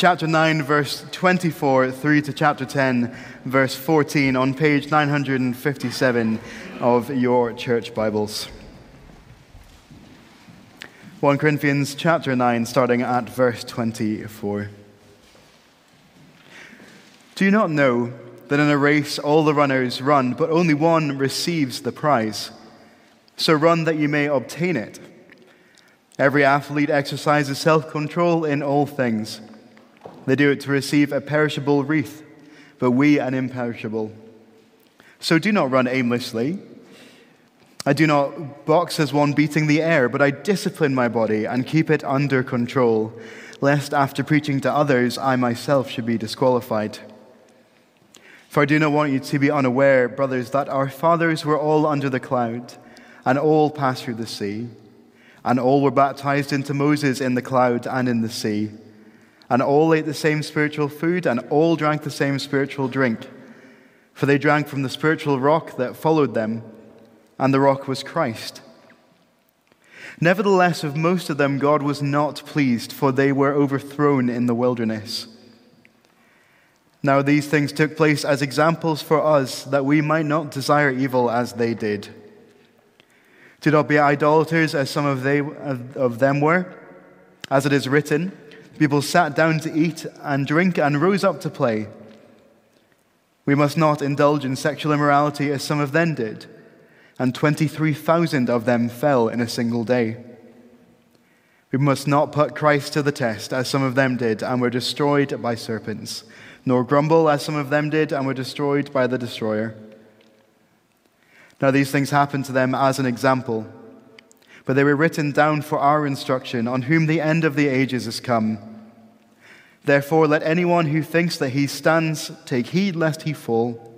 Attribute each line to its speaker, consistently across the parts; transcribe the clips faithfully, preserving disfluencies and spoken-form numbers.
Speaker 1: chapter nine, verse twenty-four, through to chapter ten, verse fourteen, on page nine hundred fifty-seven of your church Bibles. First Corinthians chapter nine, starting at verse twenty-four. Do you not know that in a race all the runners run, but only one receives the prize? So run that you may obtain it. Every athlete exercises self-control in all things. They do it to receive a perishable wreath, but we an imperishable. So do not run aimlessly. I do not box as one beating the air, but I discipline my body and keep it under control, lest after preaching to others, I myself should be disqualified. For I do not want you to be unaware, brothers, that our fathers were all under the cloud, and all passed through the sea, and all were baptized into Moses in the cloud and in the sea, and all ate the same spiritual food, and all drank the same spiritual drink, for they drank from the spiritual rock that followed them, and the rock was Christ. Nevertheless, of most of them God was not pleased, for they were overthrown in the wilderness. Now these things took place as examples for us, that we might not desire evil as they did. Do not be idolaters, as some of, they, of them were. As it is written, people sat down to eat and drink and rose up to play. We must not indulge in sexual immorality, as some of them did, and twenty-three thousand of them fell in a single day. We must not put Christ to the test, as some of them did, and were destroyed by serpents, nor grumble, as some of them did, and were destroyed by the destroyer. Now these things happened to them as an example, but they were written down for our instruction, on whom the end of the ages is come. Therefore let anyone who thinks that he stands take heed lest he fall.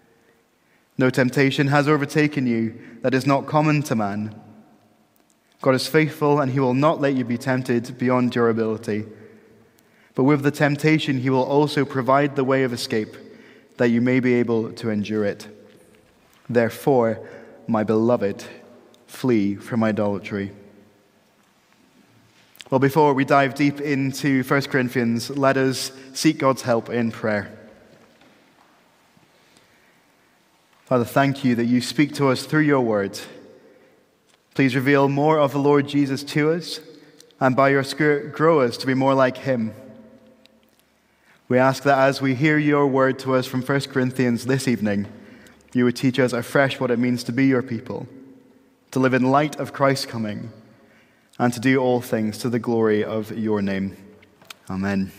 Speaker 1: No temptation has overtaken you that is not common to man. God is faithful, and he will not let you be tempted beyond your ability. But with the temptation he will also provide the way of escape, that you may be able to endure it. Therefore, my beloved, flee from idolatry. Well, before we dive deep into First Corinthians, let us seek God's help in prayer. Father, thank you that you speak to us through your word. Please reveal more of the Lord Jesus to us, and by your Spirit grow us to be more like him. We ask that as we hear your word to us from First Corinthians this evening, you would teach us afresh what it means to be your people, to live in light of Christ's coming, and to do all things to the glory of your name. Amen.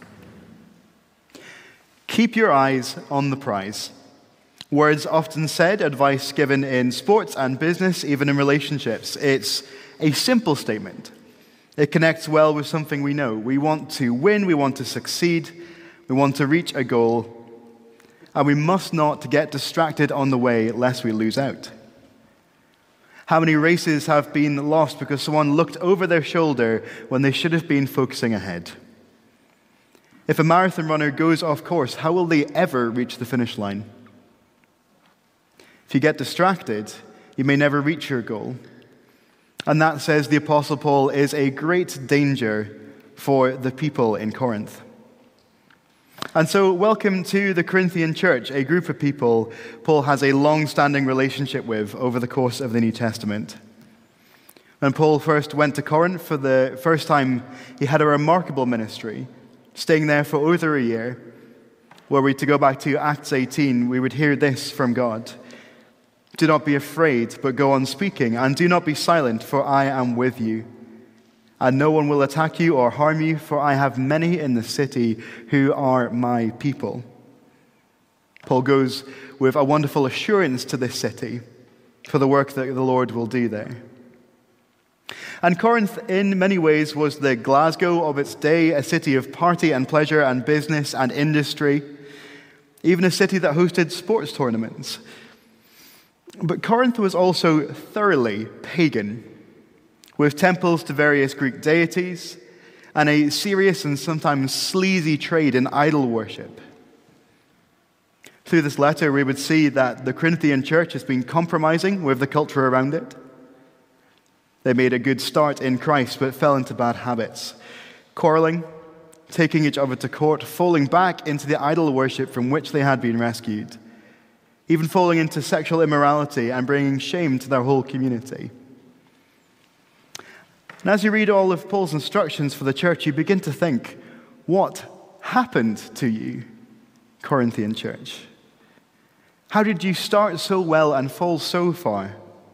Speaker 1: Keep your eyes on the prize. Words often said, advice given in sports and business, even in relationships. It's a simple statement. It connects well with something we know. We want to win, we want to succeed, we want to reach a goal, and we must not get distracted on the way lest we lose out. How many races have been lost because someone looked over their shoulder when they should have been focusing ahead? If a marathon runner goes off course, how will they ever reach the finish line? If you get distracted, you may never reach your goal. And that, says the Apostle Paul, is a great danger for the people in Corinth. And so, welcome to the Corinthian church, a group of people Paul has a long-standing relationship with over the course of the New Testament. When Paul first went to Corinth for the first time, he had a remarkable ministry, staying there for over a year. Were we to go back to Acts eighteen, we would hear this from God. Do not be afraid, but go on speaking, and do not be silent, for I am with you. And no one will attack you or harm you, for I have many in the city who are my people. Paul goes with a wonderful assurance to this city for the work that the Lord will do there. And Corinth, in many ways, was the Glasgow of its day, a city of party and pleasure and business and industry, even a city that hosted sports tournaments. But Corinth was also thoroughly pagan, with temples to various Greek deities, and a serious and sometimes sleazy trade in idol worship. Through this letter, we would see that the Corinthian church has been compromising with the culture around it. They made a good start in Christ, but fell into bad habits, quarreling, taking each other to court, falling back into the idol worship from which they had been rescued, even falling into sexual immorality and bringing shame to their whole community. And as you read all of Paul's instructions for the church, you begin to think, what happened to you, Corinthian church? How did you start so well and fall so far?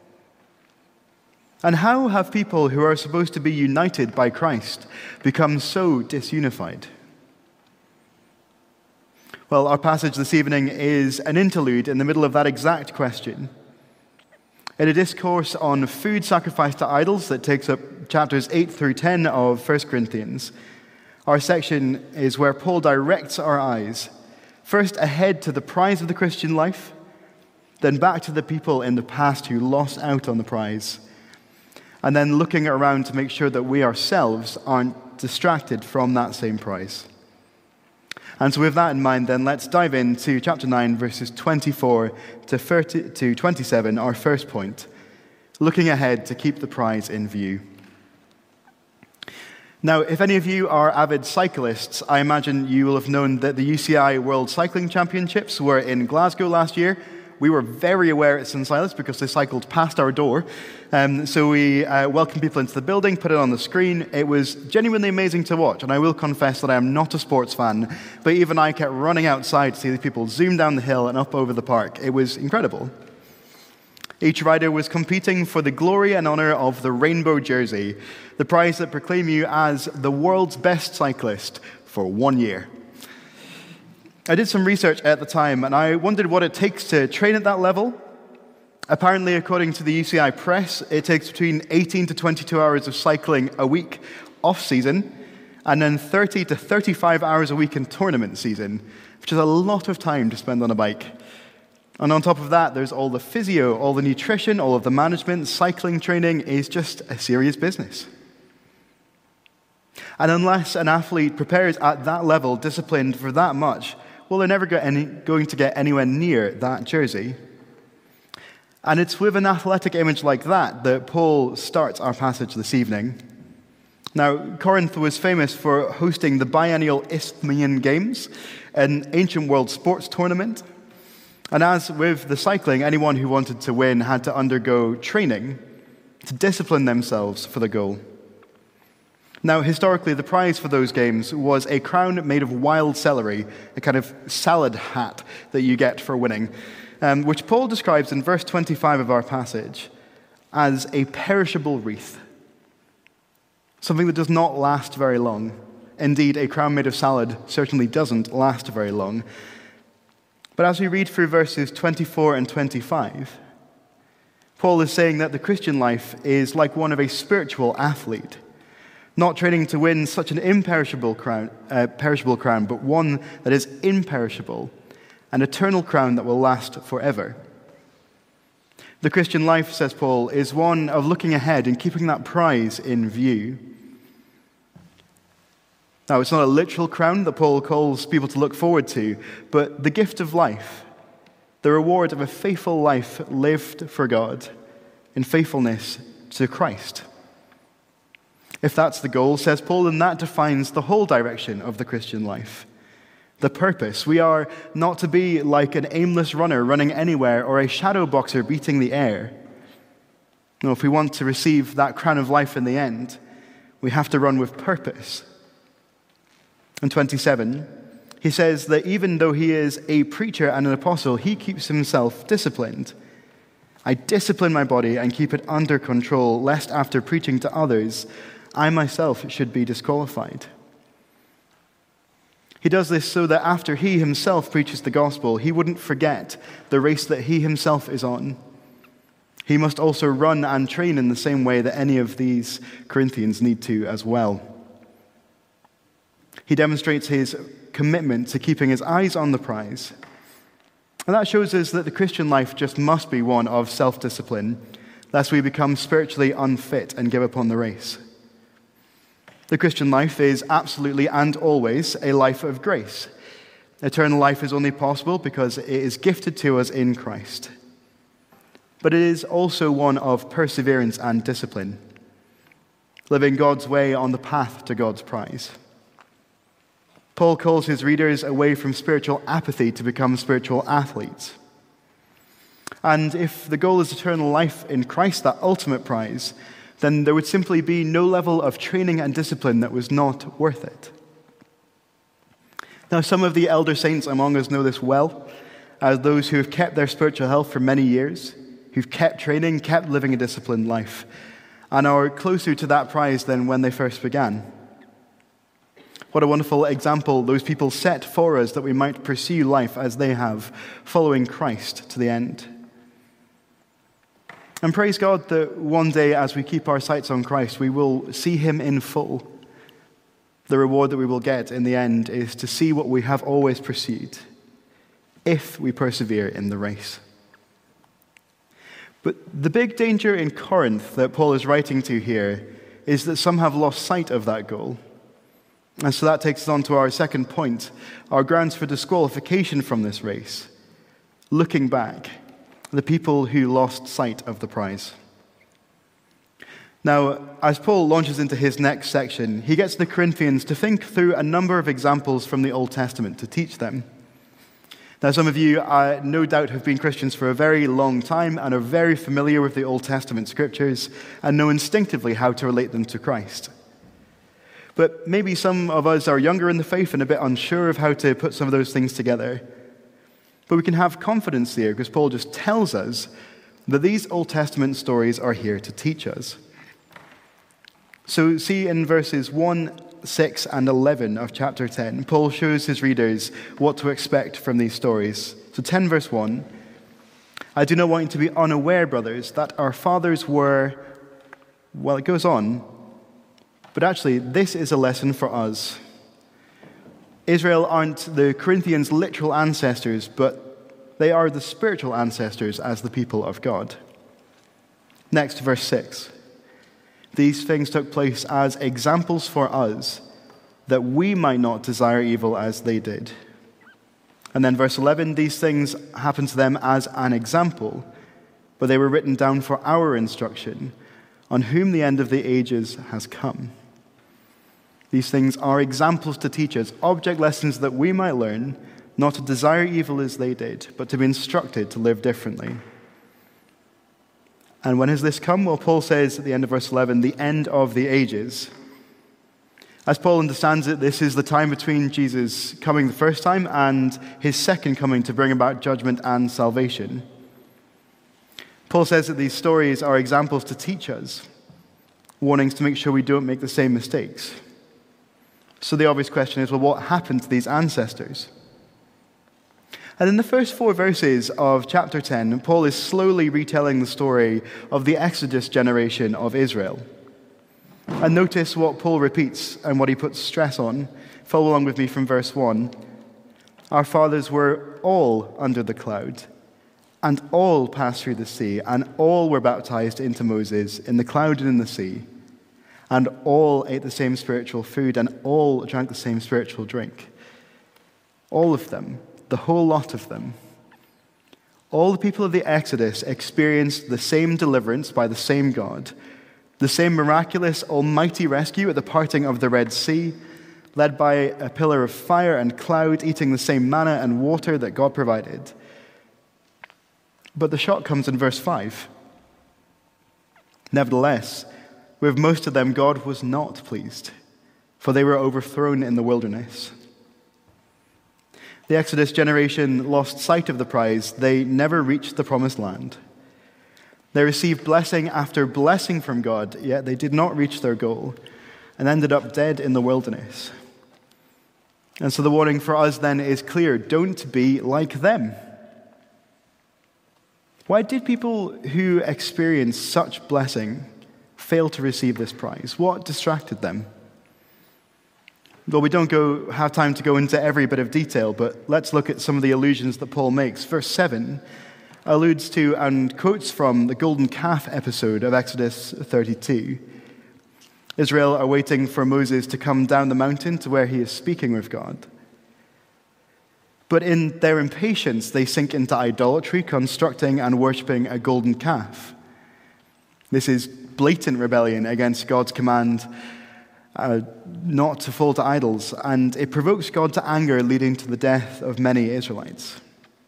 Speaker 1: And how have people who are supposed to be united by Christ become so disunified? Well, our passage this evening is an interlude in the middle of that exact question. In a discourse on food sacrificed to idols that takes up chapters eight through ten of First Corinthians, our section is where Paul directs our eyes, first ahead to the prize of the Christian life, then back to the people in the past who lost out on the prize, and then looking around to make sure that we ourselves aren't distracted from that same prize. And so with that in mind, then let's dive into chapter nine, verses twenty-four to thirty to twenty-seven, our first point, looking ahead to keep the prize in view. Now, if any of you are avid cyclists, I imagine you will have known that the U C I World Cycling Championships were in Glasgow last year. We were very aware at St Silas because they cycled past our door. Um, so we uh, welcomed people into the building, put it on the screen. It was genuinely amazing to watch. And I will confess that I am not a sports fan, but even I kept running outside to see the people zoom down the hill and up over the park. It was incredible. Each rider was competing for the glory and honor of the rainbow jersey, the prize that proclaimed you as the world's best cyclist for one year. I did some research at the time, and I wondered what it takes to train at that level. Apparently, according to the U C I Press, it takes between eighteen to twenty-two hours of cycling a week off-season, and then thirty to thirty-five hours a week in tournament season, which is a lot of time to spend on a bike. And on top of that, there's all the physio, all the nutrition, all of the management. Cycling training is just a serious business. And unless an athlete prepares at that level, disciplined for that much, well, they're never get any, going to get anywhere near that jersey. And it's with an athletic image like that that Paul starts our passage this evening. Now, Corinth was famous for hosting the biennial Isthmian Games, an ancient world sports tournament. And as with the cycling, anyone who wanted to win had to undergo training to discipline themselves for the goal. Now, historically, the prize for those games was a crown made of wild celery, a kind of salad hat that you get for winning, um, which Paul describes in verse twenty-five of our passage as a perishable wreath, something that does not last very long. Indeed, a crown made of salad certainly doesn't last very long. But as we read through verses twenty-four and twenty-five, Paul is saying that the Christian life is like one of a spiritual athlete, not training to win such an imperishable crown, uh, perishable crown, but one that is imperishable, an eternal crown that will last forever. The Christian life, says Paul, is one of looking ahead and keeping that prize in view. Now, it's not a literal crown that Paul calls people to look forward to, but the gift of life, the reward of a faithful life lived for God in faithfulness to Christ. If that's the goal, says Paul, then that defines the whole direction of the Christian life. The purpose. We are not to be like an aimless runner running anywhere or a shadow boxer beating the air. No, if we want to receive that crown of life in the end, we have to run with purpose. In twenty-seven, he says that even though he is a preacher and an apostle, he keeps himself disciplined. I discipline my body and keep it under control, lest after preaching to others, I myself should be disqualified. He does this so that after he himself preaches the gospel, he wouldn't forget the race that he himself is on. He must also run and train in the same way that any of these Corinthians need to as well. He demonstrates his commitment to keeping his eyes on the prize. And that shows us that the Christian life just must be one of self-discipline, lest we become spiritually unfit and give up on the race. The Christian life is absolutely and always a life of grace. Eternal life is only possible because it is gifted to us in Christ. But it is also one of perseverance and discipline, living God's way on the path to God's prize. Paul calls his readers away from spiritual apathy to become spiritual athletes. And if the goal is eternal life in Christ, that ultimate prize, then there would simply be no level of training and discipline that was not worth it. Now, some of the elder saints among us know this well, as those who have kept their spiritual health for many years, who've kept training, kept living a disciplined life, and are closer to that prize than when they first began. What a wonderful example those people set for us that we might pursue life as they have, following Christ to the end. And praise God that one day, as we keep our sights on Christ, we will see him in full. The reward that we will get in the end is to see what we have always pursued, if we persevere in the race. But the big danger in Corinth that Paul is writing to here is that some have lost sight of that goal. And so that takes us on to our second point, our grounds for disqualification from this race. Looking back, the people who lost sight of the prize. Now, as Paul launches into his next section, he gets the Corinthians to think through a number of examples from the Old Testament to teach them. Now, some of you, uh, no doubt, have been Christians for a very long time and are very familiar with the Old Testament scriptures and know instinctively how to relate them to Christ. But maybe some of us are younger in the faith and a bit unsure of how to put some of those things together. But we can have confidence there because Paul just tells us that these Old Testament stories are here to teach us. So see in verses one, six, and eleven of chapter ten, Paul shows his readers what to expect from these stories. So ten verse one, I do not want you to be unaware, brothers, that our fathers were, well, it goes on, but actually this is a lesson for us. Israel aren't the Corinthians' literal ancestors, but they are the spiritual ancestors as the people of God. Next, verse six. These things took place as examples for us, that we might not desire evil as they did. And then verse eleven, these things happened to them as an example, but they were written down for our instruction, on whom the end of the ages has come. These things are examples to teach us, object lessons that we might learn, not to desire evil as they did, but to be instructed to live differently. And when has this come? Well, Paul says at the end of verse eleven, the end of the ages. As Paul understands it, this is the time between Jesus coming the first time and his second coming to bring about judgment and salvation. Paul says that these stories are examples to teach us, warnings to make sure we don't make the same mistakes. So the obvious question is, well, what happened to these ancestors? And in the first four verses of chapter ten, Paul is slowly retelling the story of the Exodus generation of Israel. And notice what Paul repeats and what he puts stress on. Follow along with me from verse one. Our fathers were all under the cloud, and all passed through the sea, and all were baptized into Moses in the cloud and in the sea, and all ate the same spiritual food, and all drank the same spiritual drink. All of them. The whole lot of them. All the people of the Exodus experienced the same deliverance by the same God, the same miraculous, almighty rescue at the parting of the Red Sea, led by a pillar of fire and cloud, eating the same manna and water that God provided. But the shock comes in verse five. Nevertheless, with most of them God was not pleased, for they were overthrown in the wilderness. The Exodus generation lost sight of the prize. They never reached the promised land. They received blessing after blessing from God, yet they did not reach their goal and ended up dead in the wilderness. And so the warning for us then is clear. Don't be like them. Why did people who experienced such blessing fail to receive this prize? What distracted them? Well, we don't go, have time to go into every bit of detail, but let's look at some of the allusions that Paul makes. Verse seven alludes to and quotes from the golden calf episode of Exodus thirty-two. Israel are waiting for Moses to come down the mountain to where he is speaking with God. But in their impatience, they sink into idolatry, constructing and worshipping a golden calf. This is blatant rebellion against God's command uh, not to fall to idols, and it provokes God to anger, leading to the death of many Israelites.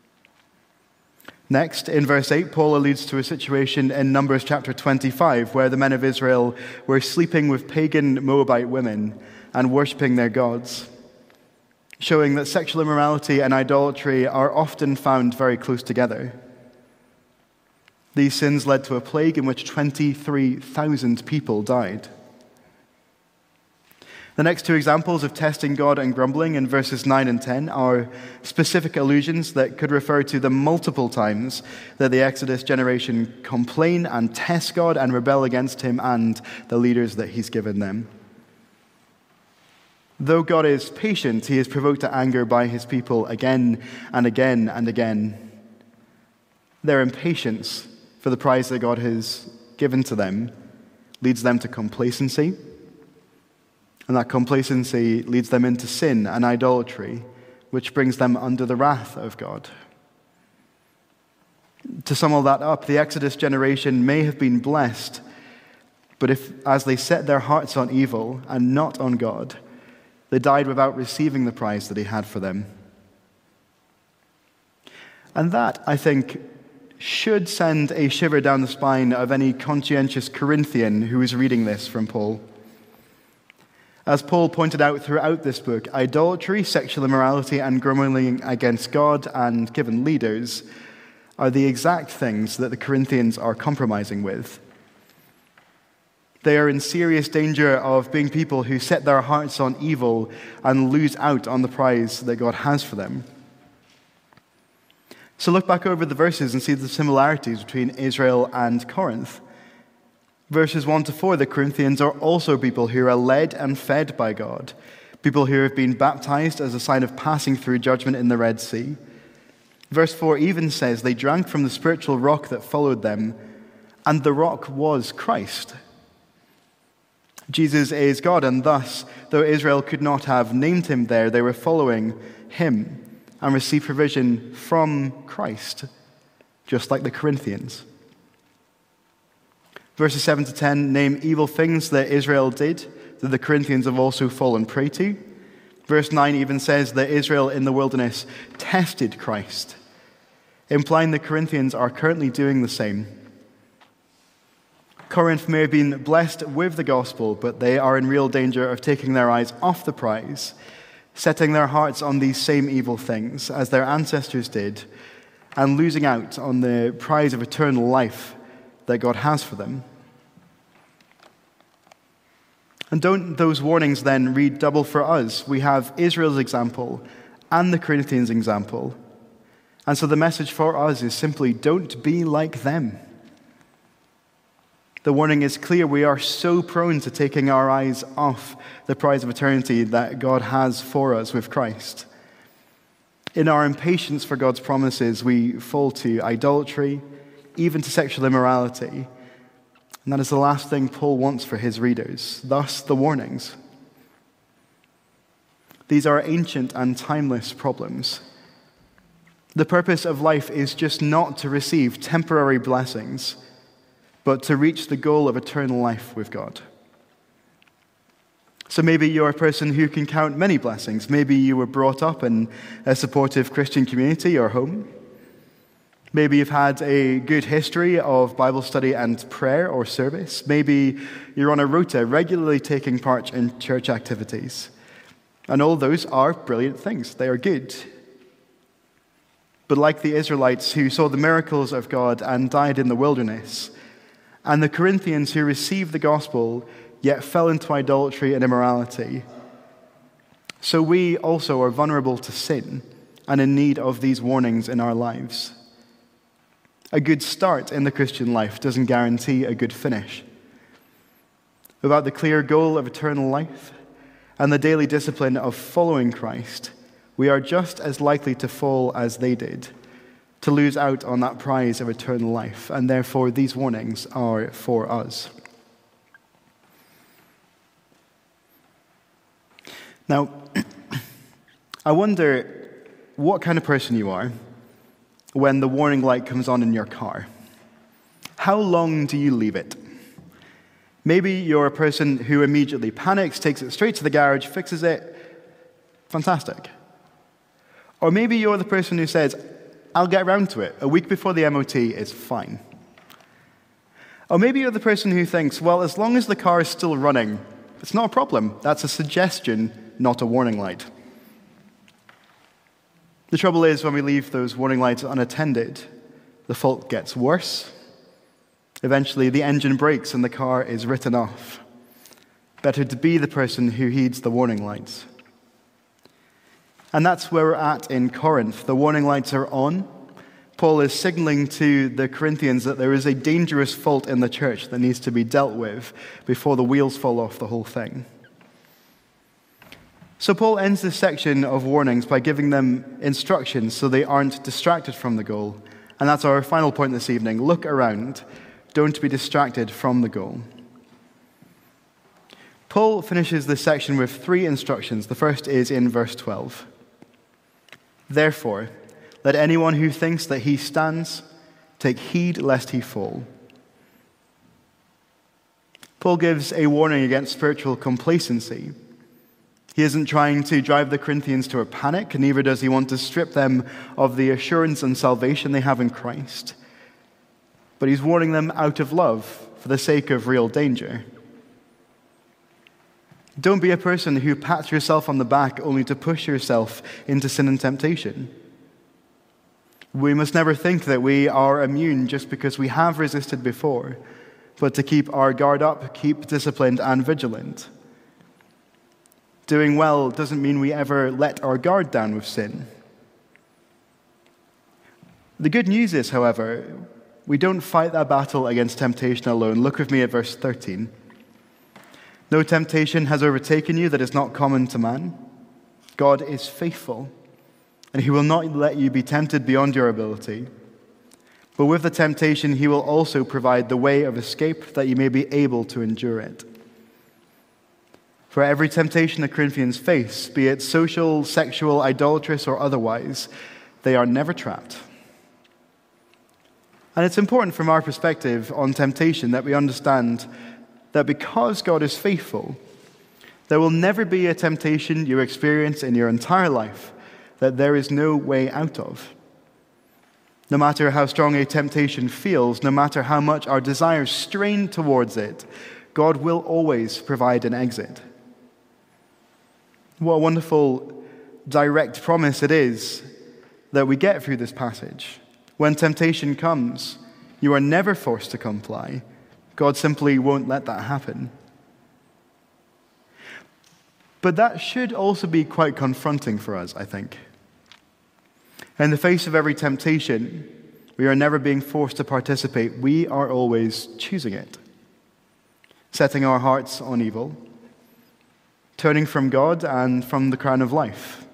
Speaker 1: Next, in verse eight, Paul alludes to a situation in Numbers chapter twenty-five where the men of Israel were sleeping with pagan Moabite women and worshipping their gods, showing that sexual immorality and idolatry are often found very close together. These sins led to a plague in which twenty-three thousand people died. The next two examples of testing God and grumbling in verses nine and ten are specific allusions that could refer to the multiple times that the Exodus generation complain and test God and rebel against him and the leaders that he's given them. Though God is patient, he is provoked to anger by his people again and again and again. Their impatience for the prize that God has given to them leads them to complacency. And that complacency leads them into sin and idolatry, which brings them under the wrath of God. To sum all that up, the Exodus generation may have been blessed, but if, as they set their hearts on evil and not on God, they died without receiving the prize that he had for them. And that, I think, should send a shiver down the spine of any conscientious Corinthian who is reading this from Paul. As Paul pointed out throughout this book, idolatry, sexual immorality, and grumbling against God and given leaders are the exact things that the Corinthians are compromising with. They are in serious danger of being people who set their hearts on evil and lose out on the prize that God has for them. So look back over the verses and see the similarities between Israel and Corinth. Verses one to four, the Corinthians are also people who are led and fed by God, people who have been baptized as a sign of passing through judgment in the Red Sea. Verse four even says they drank from the spiritual rock that followed them, and the rock was Christ. Jesus is God, and thus, though Israel could not have named him there, they were following him and received provision from Christ, just like the Corinthians. Verses seven to ten name evil things that Israel did that the Corinthians have also fallen prey to. Verse nine even says that Israel in the wilderness tested Christ, implying the Corinthians are currently doing the same. Corinth may have been blessed with the gospel, but they are in real danger of taking their eyes off the prize, setting their hearts on these same evil things as their ancestors did, and losing out on the prize of eternal life that God has for them. And don't those warnings then read double for us? We have Israel's example and the Corinthians' example. And so the message for us is simply don't be like them. The warning is clear. We are so prone to taking our eyes off the prize of eternity that God has for us with Christ. In our impatience for God's promises, we fall to idolatry, even to sexual immorality. And that is the last thing Paul wants for his readers. Thus, the warnings. These are ancient and timeless problems. The purpose of life is just not to receive temporary blessings, but to reach the goal of eternal life with God. So maybe you're a person who can count many blessings. Maybe you were brought up in a supportive Christian community or home. Maybe you've had a good history of Bible study and prayer or service. Maybe you're on a rota, regularly taking part in church activities. And all those are brilliant things. They are good. But like the Israelites who saw the miracles of God and died in the wilderness, and the Corinthians who received the gospel yet fell into idolatry and immorality, so we also are vulnerable to sin and in need of these warnings in our lives. A good start in the Christian life doesn't guarantee a good finish. Without the clear goal of eternal life and the daily discipline of following Christ, we are just as likely to fall as they did, to lose out on that prize of eternal life, and therefore these warnings are for us. Now, I wonder what kind of person you are when the warning light comes on in your car. How long do you leave it? Maybe you're a person who immediately panics, takes it straight to the garage, fixes it. Fantastic. Or maybe you're the person who says, I'll get around to it. A week before the M O T is fine. Or maybe you're the person who thinks, well, as long as the car is still running, it's not a problem. That's a suggestion, not a warning light. The trouble is, when we leave those warning lights unattended, the fault gets worse. Eventually, the engine breaks and the car is written off. Better to be the person who heeds the warning lights. And that's where we're at in Corinth. The warning lights are on. Paul is signaling to the Corinthians that there is a dangerous fault in the church that needs to be dealt with before the wheels fall off the whole thing. So Paul ends this section of warnings by giving them instructions so they aren't distracted from the goal. And that's our final point this evening. Look around. Don't be distracted from the goal. Paul finishes this section with three instructions. The first is in verse twelve. Therefore, let anyone who thinks that he stands take heed lest he fall. Paul gives a warning against spiritual complacency. He isn't trying to drive the Corinthians to a panic, neither does he want to strip them of the assurance and salvation they have in Christ. But he's warning them out of love for the sake of real danger. Don't be a person who pats yourself on the back only to push yourself into sin and temptation. We must never think that we are immune just because we have resisted before, but to keep our guard up, keep disciplined and vigilant. Doing well doesn't mean we ever let our guard down with sin. The good news is, however, we don't fight that battle against temptation alone. Look with me at verse thirteen. No temptation has overtaken you that is not common to man. God is faithful, and he will not let you be tempted beyond your ability. But with the temptation, he will also provide the way of escape that you may be able to endure it. For every temptation the Corinthians face, be it social, sexual, idolatrous, or otherwise, they are never trapped. And it's important from our perspective on temptation that we understand that because God is faithful, there will never be a temptation you experience in your entire life that there is no way out of. No matter how strong a temptation feels, no matter how much our desires strain towards it, God will always provide an exit. What a wonderful, direct promise it is that we get through this passage. When temptation comes, you are never forced to comply. God simply won't let that happen. But that should also be quite confronting for us, I think. In the face of every temptation, we are never being forced to participate. We are always choosing it, setting our hearts on evil, turning from God and from the crown of life.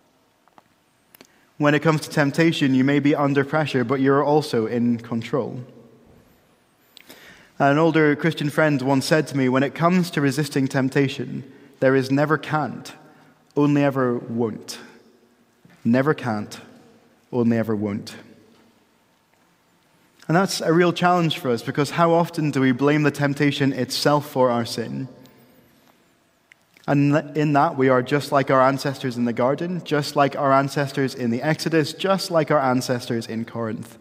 Speaker 1: When it comes to temptation, you may be under pressure, but you're also in control. An older Christian friend once said to me, when it comes to resisting temptation, there is never can't, only ever won't. Never can't, only ever won't. And that's a real challenge for us, because how often do we blame the temptation itself for our sin? And in that, we are just like our ancestors in the garden, just like our ancestors in the Exodus, just like our ancestors in Corinth.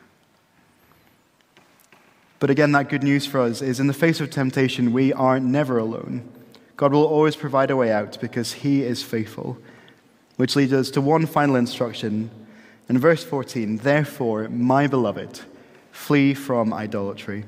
Speaker 1: But again, that good news for us is in the face of temptation, we are never alone. God will always provide a way out because he is faithful. Which leads us to one final instruction. In verse fourteen, therefore, my beloved, flee from idolatry.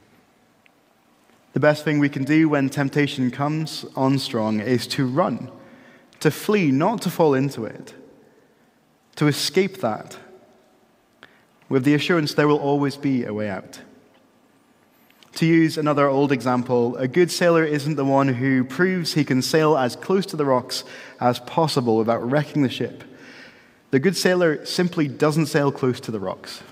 Speaker 1: The best thing we can do when temptation comes on strong is to run, to flee, not to fall into it, to escape that, with the assurance there will always be a way out. To use another old example, a good sailor isn't the one who proves he can sail as close to the rocks as possible without wrecking the ship. The good sailor simply doesn't sail close to the rocks.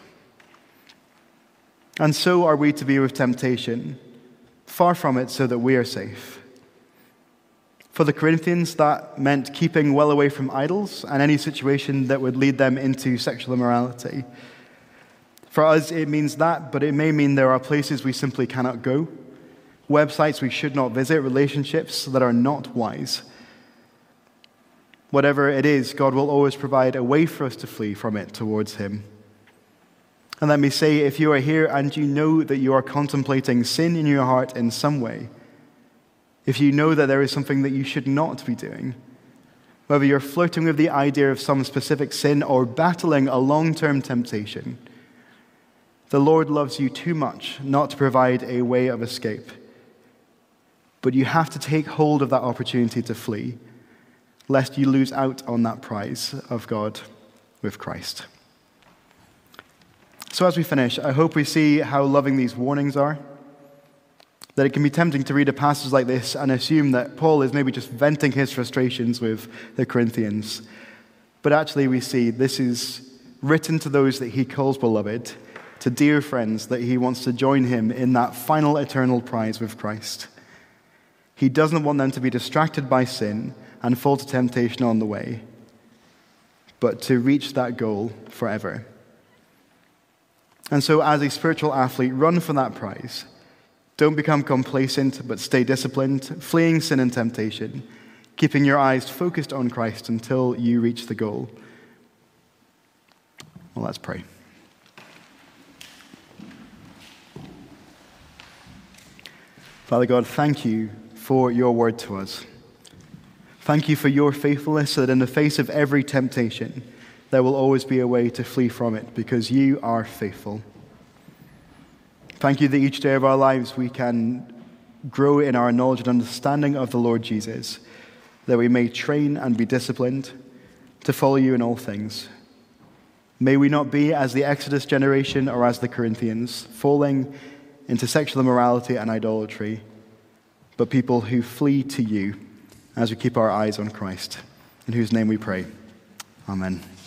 Speaker 1: And so are we to be with temptation, far from it so that we are safe. For the Corinthians, that meant keeping well away from idols and any situation that would lead them into sexual immorality. For us, it means that, but it may mean there are places we simply cannot go, websites we should not visit, relationships that are not wise. Whatever it is, God will always provide a way for us to flee from it towards him. And let me say, if you are here and you know that you are contemplating sin in your heart in some way, if you know that there is something that you should not be doing, whether you're flirting with the idea of some specific sin or battling a long-term temptation, the Lord loves you too much not to provide a way of escape. But you have to take hold of that opportunity to flee, lest you lose out on that prize of God with Christ. So as we finish, I hope we see how loving these warnings are, that it can be tempting to read a passage like this and assume that Paul is maybe just venting his frustrations with the Corinthians. But actually we see this is written to those that he calls beloved, to dear friends that he wants to join him in that final eternal prize with Christ. He doesn't want them to be distracted by sin and fall to temptation on the way, but to reach that goal forever. And so as a spiritual athlete, run for that prize. Don't become complacent, but stay disciplined, fleeing sin and temptation, keeping your eyes focused on Christ until you reach the goal. Well, let's pray. Father God, thank you for your word to us. Thank you for your faithfulness, so that in the face of every temptation, there will always be a way to flee from it, because you are faithful. Thank you that each day of our lives we can grow in our knowledge and understanding of the Lord Jesus, that we may train and be disciplined to follow you in all things. May we not be as the Exodus generation or as the Corinthians, falling into sexual immorality and idolatry, but people who flee to you as we keep our eyes on Christ, in whose name we pray. Amen.